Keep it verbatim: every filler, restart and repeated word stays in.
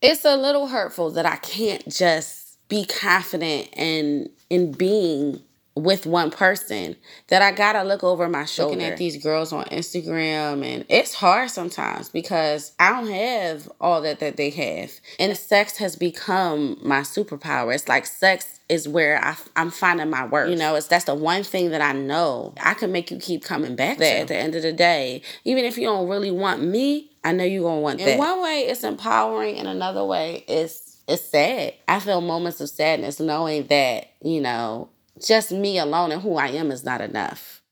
it's a little hurtful that I can't just be confident in in being with one person, that I gotta look over my shoulder. Looking at these girls on Instagram, and it's hard sometimes because I don't have all that that they have. And sex has become my superpower. It's like sex is where I, I'm finding my worth. You know, it's that's the one thing that I know I can make you keep coming back to. At the end of the day, even if you don't really want me, I know you're gonna want that. In one way, it's empowering. In another way, it's it's sad. I feel moments of sadness knowing that, you know, just me alone and who I am is not enough.